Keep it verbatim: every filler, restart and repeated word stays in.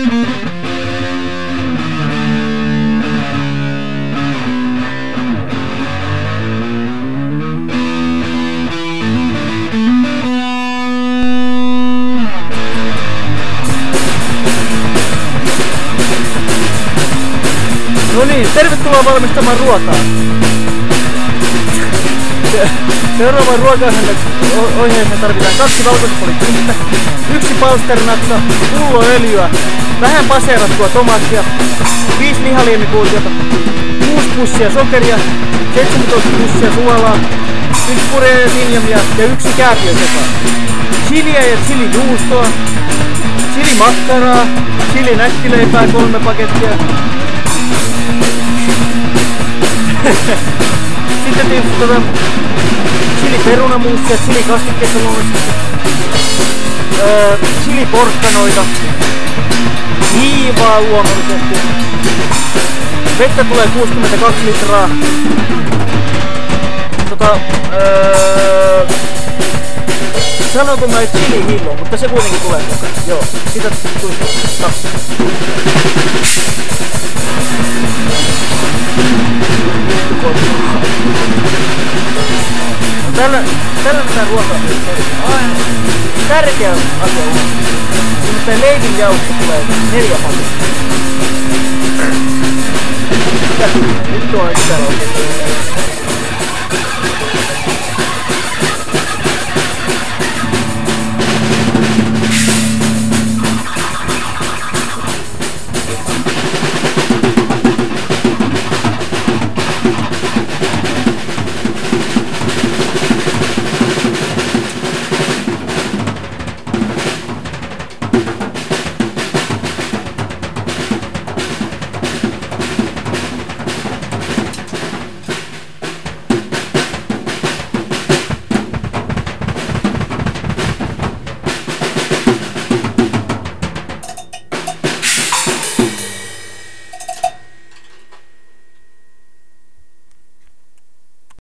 No niin, tervetuloa valmistamaan ruokaa. Seuraavaan ruoka-ohjeeseen tarvitaan kaksi valkoispolittiintä, yksi palsternakka, pullo öljyä, vähän paseerattua tomaattia, viisi lihaliemikuutiota, kuusi pussia sokeria, seitsemäntoista pussia suolaa, yksi pureja sinjamia ja yksi kääpiösepa. Chiliä ja chilijuustoa, chilimakkaraa, chilinäkkileipää kolme pakettia. Sitten tietysti tuota chiliperunamuussia, chilikastikkeessa luonnollisesti, öö, chiliporkkanoita, hiivaa luonnollisesti, vettä tulee kuusikymmentäkaksi litraa, tota, öö, sanoinko mä chilihillo, mutta se kuitenkin tulee mukaan, joo, sitä tulisi kaksi. Tällä, tällä mitään ruokaa on aina tärkeä asia on. Nimittäin leivin jauhto tulee neljä pakettia. Nyt tuo on täällä oikein.